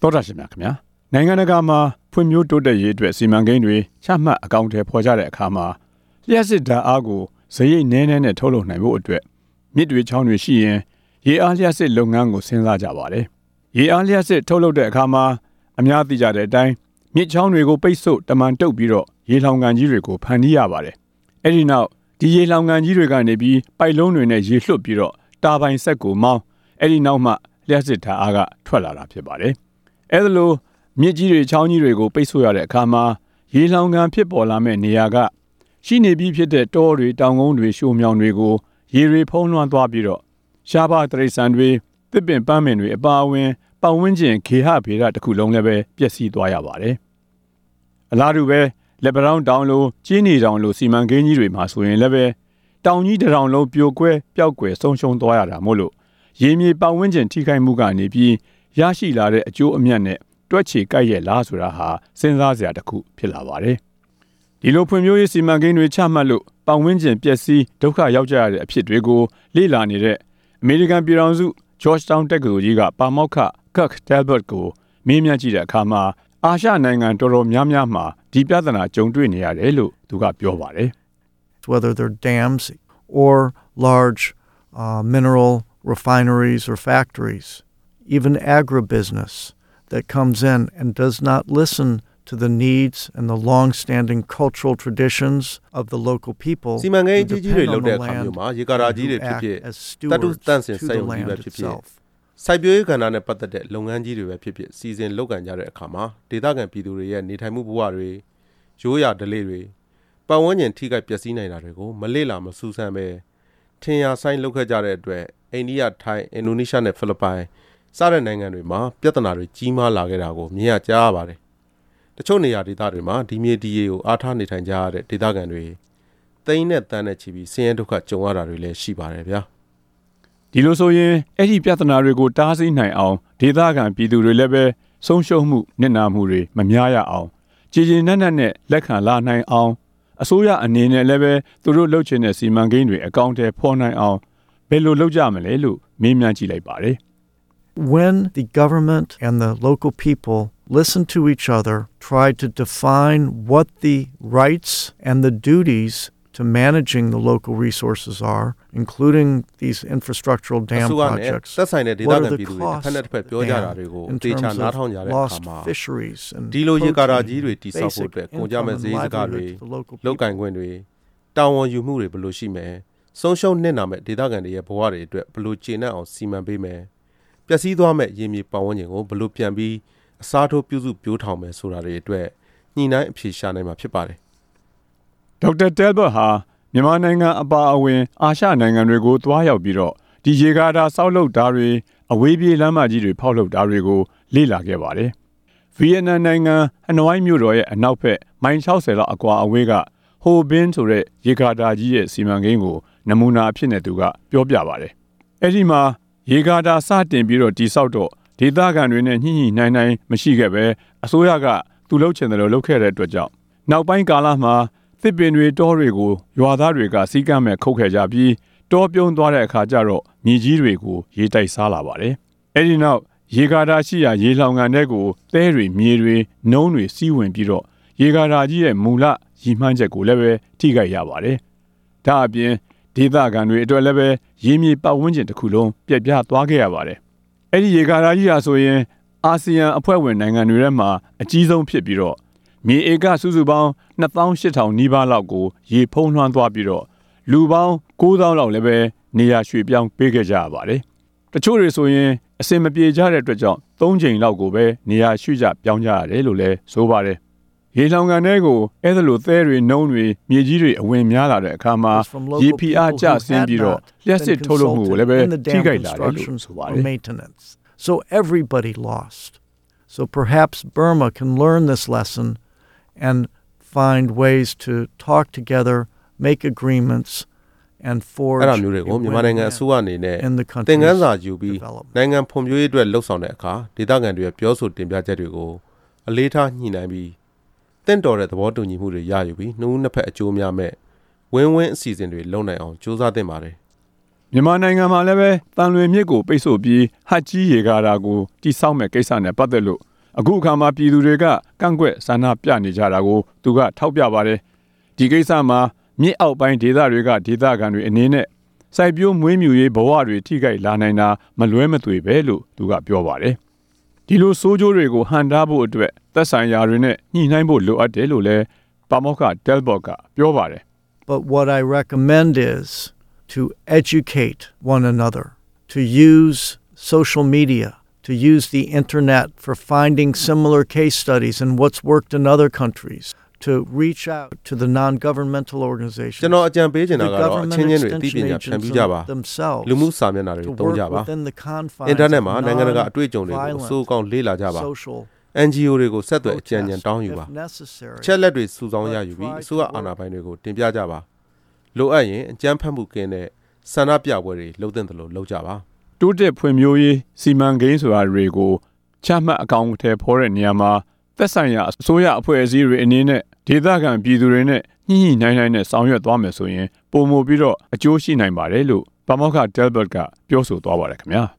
တောတာရှင်များခင်ဗျာနိုင်ငံတကာမှာဖွံ့ဖြိုးတိုးတက်ရေးအတွက်စီမံကိန်းတွေချမှတ်အကောင့်ထဲပေါ်ကြတဲ့အခါမှာလျှက်စစ်ဓာတ်အားကိုဇရိတ်နည်းနည်းနဲ့ထုတ်လုပ်နိုင်ဖို့အတွက်မြစ်တွေချောင်းတွေရှိရင်ရေအားလျှက်စစ်လုပ်ငန်းကိုစဉ်းစားကြပါတယ်ရေအားလျှက်စစ်ထုတ်လုပ်တဲ့အခါမှာအများသိကြတဲ့အတိုင်းမြစ်ချောင်းတွေကိုပိတ်ဆို့တမန်တုပ်ပြီးတော့ရေလှောင်ကန်ကြီးတွေကိုဖန်တီးရပါတယ်အဲ့ဒီနောက်ဒီရေလှောင်ကန်ကြီးတွေကနေပြီးပိုက်လုံးတွေနဲ့ရေလွှတ်ပြီးတော့တာပိုင်ဆက်ကိုမောင်းအဲ့ဒီနောက်မှလျှက်စစ်ဓာတ်အားကထွက်လာတာဖြစ်ပါတယ်အဲ့ဒါလို့မြစ်ကြီးတွေချောင်းကြီးတွေကိုပိတ်ဆို့ရတဲ့အခါမှာရေလှောင်ကန်ဖြစ်ပေါ်လာမဲ့နေရာကရှိနေပြီးဖြစ်တဲ့တောတွေတောင်ကုန်းတွေရှိုးမြောင်တွေကိုရေတွေဖုံးလွှမ်းသွားပြီးတော့ရှားပါတရိษံတွေတစ်ပင်ပန်းပင်တွေအပါအဝင်ပတ်ဝန်းကျင်ခေဟဗေဒတစ်ခုလုံးလည်းပဲပျက်စီးသွားရပါတယ်အလားတူပဲလက်ပံတောင်လိုကျင်းနေတောင်လိုစီမံကိန်းကြီးတွေမှာဆိုရင်လည်းပဲတောင်ကြီးတစ်တောင်လုံးပြိုကွဲပျောက်ကွယ်ဆုံးရှုံးသွားရတာမို့လို့ရေမြေပတ်ဝန်းကျင်ထိခိုက်မှုကနေပြီးရရှိလာတဲ့အကျိုးအမြတ်နဲ့တွက်ချေကိုက်ရဲ့လားဆိုတာဟာစဉ်းစားစရာတစ်ခုဖြစ်လာပါတယ်ဒီလိုဖွံ့ဖြိုးရေးစီမံကိန်းတွေချမှတ်လို့ပတ်ဝန်းကျင်ပျက်စီးဒုက္ခရောက်ကြရတဲ့အဖြစ်တွေကိုလေ့လာနေတဲ့အမေရိကန်ပြည်ထောင်စု Georgetown တက္ကသိုလ်ကြီးကပါမောက္ခ Kirk Talbot ကိုမေးမြန်းကြည့်တဲ့အခါမှာအာရှနိုင်ငံတော်တော်များများမှာဒီပြဿနာကြုံတွေ့နေရတယ်လို့သူကပြောပါတယ် Whether they're dams or large mineral refineries or factories, even agribusiness that comes in and does not listen to the needs and the long-standing cultural traditions of the local people. စီမံကိန်းကြီးတွေလုပ်တဲ့အခါမျိုးမှာရေကာတာကြီးတွေဖြစ်ဖြစ်တတုတန့်စင်စိုက်ရုံကြီးပဲဖြစ်ဖြစ်စိုက်ပျိုးရေးကဏ္ဍနဲ့ပတ်သက်တဲ့လုပ်ငန်းကြီးတွေပဲဖြစ်ဖြစ်စီစဉ်လုပ်ကိုင်ကြတဲ့အခါမှာဒေသခံပြည်သူတွေရဲ့နေထိုင်မှုဘဝတွေရိုးရာဓလေ့တွေပတ်ဝန်းကျင်ထိခိုက်ပျက်စီးနိုင်တာတွေကိုမလေ့လာမစူးစမ်းပဲထင်ရဆိုင်လုပ်ခဲ့ကြတဲ့အတွက်အိန္ဒိယထိုင်းအင်ဒိုနီးရှားနဲ့ဖိလစ်ပိုင်စတဲ့နိုင်ငံတွေမှာပြဿနာတွေကြီးမားလာခဲ့တာကိုမြင်ရကြားရပါတယ်တချို့နေရာဒေသတွေမှာဒီမြေဒီရေကိုအားထားနေထိုင်ကြရတဲ့ဒေသခံတွေသိန်းနဲ့တန်းနဲ့ချီပြီးဆင်းရဲဒုက္ခကြုံရတာတွေလည်းရှိပါတယ်ဗျာဒီလိုဆိုရင်အဲ့ဒီပြဿနာတွေကိုတားဆီးနိုင်အောင်ဒေသခံပြည်သူတွေလည်းပဲဆုံးရှုံးမှုနစ်နာမှုတွေမများရအောင်ကြည်ကျင်နက်နက်နဲ့လက်ခံလာနိုင်အောင်အစိုးရအနေနဲ့လည်းပဲသူတို့လှုပ်ချင်တဲ့စီမံကိန်းတွေအကောင့်ထဲဖော်နိုင်အောင်ဘယ်လိုလုပ်ကြမလဲလို့မေးမြန်းကြည့်လိုက်ပါတယ် When the government and the local people listen to each other, try to define what the rights and the duties to managing the local resources are, including these infrastructural dam projects. What are the costs in terms of lost fisheries and basic protein ဆုံးရှုံးနစ်နာမဲ့ဒေသခံတွေရဲ့ဘဝတွေအတွက်ဘလို့ကျေနပ်အောင်စီမံပေးမယ်ပျက်စီးသွားမဲ့ရေမြေပတ်ဝန်းကျင်ကိုဘလို့ပြန်ပြီးအစားထိုးပြုစုပြိုးထောင်မယ်ဆိုတာတွေအတွက်ညှိနှိုင်းအဖြေရှာနိုင်မှာဖြစ်ပါတယ်ဒေါက်တာတယ်ဘတ်ဟာမြန်မာနိုင်ငံအပါအဝင်အာရှနိုင်ငံတွေကိုသွားရောက်ပြီးတော့ဒီရေကာတာစောက်လုပ်တာတွေအဝေးပြေးလမ်းမကြီးတွေဖောက်လုပ်တာတွေကိုလေ့လာခဲ့ပါတယ်ဗီယက်နမ်နိုင်ငံဟနွိုင်းမြို့တော်ရဲ့အနောက်ဘက်မိုင်60လောက်အကွာအဝေးကဟိုဘင်းဆိုတဲ့ရေကာတာကြီးရဲ့စီမံကိန်းကိုနမူနာအဖြစ်နဲ့သူကပြောပြပါတယ်အဲ့ဒီမှာရေကာတာစတင်ပြီးတော့တိဆောက်တော့ဒေသခံတွေနဲ့ညှိနှိုင်းမရှိခဲ့ပဲအစိုးရကသူလှုပ်ချင်တယ်လို့လုပ်ခဲ့တဲ့အတွက်ကြောင့်နောက်ပိုင်းကာလမှာသစ်ပင်တွေတောတွေကိုရွာသားတွေကစီးကမ်းမဲ့ခုတ်ခဲ့ကြပြီးတောပြုံးသွားတဲ့အခါကျတော့မြေကြီးတွေကိုရေတိုက်စားလာပါတယ်အဲ့ဒီနောက်ရေကာတာရှိရာရေလှောင်ကန်တွေကိုသဲတွေမြေတွေနုံးတွေစီးဝင်ပြီးတော့ရေကာတာကြီးရဲ့မူလရည်မှန်းချက်ကိုလည်းပဲထိခိုက်ရပါတယ်ဒါအပြင်ဒေသခံတွေအတွက်လည်းပဲရေမြေပတ်ဝန်းကျင်တစ်ခုလုံးပြက်ပြားသွားခဲ့ရပါတယ်အဲ့ဒီရေကာတာကြီးဟာဆိုရင်အာဆီယံအဖွဲ့ဝင်နိုင်ငံတွေထဲမှာအကြီးဆုံးဖြစ်ပြီးတော့မြေဧကစုစုပေါင်း 28,000 နီးပါးလောက်ကိုရေဖုံးလွှမ်းသွားပြီးတော့လူပေါင်း 9,000 လောက်လည်းပဲနေရာရွှေ့ပြောင်းပေးခဲ့ကြရပါတယ်တချို့တွေဆိုရင်အစင်မပြေကြတဲ့အတွက်ကြောင့်3ချိန်လောက်ကိုပဲနေရာရွှေ့ကြပြောင်းကြရတယ်လို့လည်းဆိုပါတယ်ရေလောင်ကန်တွေကိုအဲ့ဒါလိုသဲတွေနှုံးတွေမြေကြီးတွေအဝင်များလာတဲ့အခါမှာရေဖိအားကျဆင်းပြီးတော့လျှက်စစ်ထုတ်လုပ်မှုကိုလည်းပဲထိခိုက်လာတယ်လို့ဆိုပါတယ် So everybody lost. So perhaps Burma can learn this lesson and find ways to talk together, make agreements and forge အဲ့ဒါမျိုးတွေကိုမြန်မာနိုင်ငံအစိုးရအနေနဲ့သင်ခန်းစာယူပြီးနိုင်ငံဖွံ့ဖြိုးရေးအတွက်လှုပ်ဆောင်တဲ့အခါဒေသခံတွေရဲ့ပြောဆိုတင်ပြချက်တွေကိုအလေးထားညှိနှိုင်းပြီးတင့်တော်တဲ့သဘောတူညီမှုတွေရယူပြီးနှုတ်နှစ်ဖက်အကျိုးများမဲ့ဝင်းဝင်းအစီအစဉ်တွေလုပ်နိုင်အောင်ကြိုးစားသင့်ပါတယ်မြန်မာနိုင်ငံမှာလည်းပဲတန်လွင်မြစ်ကိုပိတ်ဆို့ပြီးဟတ်ကြီးရေကာတာကိုတိစောက်မဲ့ကိစ္စနဲ့ပတ်သက်လို့အခုအခါမှာပြည်သူတွေကကန့်ကွက်ဆန္ဒပြနေကြတာကိုသူကထောက်ပြပါတယ်ဒီကိစ္စမှာမြစ်အောက်ပိုင်းဒေသတွေကဒေသခံတွေအနေနဲ့စိုက်ပျိုးမွေးမြူရေးဘဝတွေထိခိုက်လာနိုင်တာမလွဲမသွေပဲလို့သူကပြောပါတယ်ဒီလိုဆိုးကျိုးတွေကိုဟန်တားဖို့အတွက်သက်ဆိုင်ရာတွေနဲ့ညှိနှိုင်းဖို့လိုအပ်တယ်လို့လည်းပါမောက္ခ Talbot ကပြောပါတယ် But what I recommend is to educate one another, to use social media, to use the internet for finding similar case studies and what's worked in other countries, to reach out to the non-governmental organizations, ကျွန်တော်အကြံပေးချင်တာကတော့အချင်းချင်းတွေအသိပညာဖြန့်ဖြူးကြပါလူမှုစာမျက်နှာတွေတုံးကြပါအင်တာနက်မှာနိုင်ငံတကာအတွေ့အကြုံတွေကိုအစိုးကောင်းလေ့လာကြပါ NGO တွေကိုဆက်သွယ်အကြံဉာဏ်တောင်းယူပါချက်လက်တွေစုဆောင်းရယူပြီးအစိုးရအာဏာပိုင်တွေကိုတင်ပြကြပါလိုအပ်ရင်အကြမ်းဖက်မှုကင်းတဲ့ဆန္ဒပြပွဲတွေလုပ်တဲ့လို့လုပ်ကြပါတိုးတက်ဖွံ့ဖြိုးရေးစီမံကိန်းဆိုတာတွေကိုချမှတ်အကောင်အထည်ဖော်တဲ့နေရာမှာသက်ဆိုင်ရာအစိုးရအဖွဲ့အစည်းတွေအနေနဲ့ဒေသခံပြည်သူတွေနဲ့ညှိနှိုင်းနဲ့ဆောင်ရွက်သွားမယ်ဆိုရင်ပုံမူပြီးတော့အကျိုးရှိနိုင်ပါတယ်လို့ပါမောက္ခ Talbot ကပြောဆိုသွားပါတယ်ခင်ဗျာ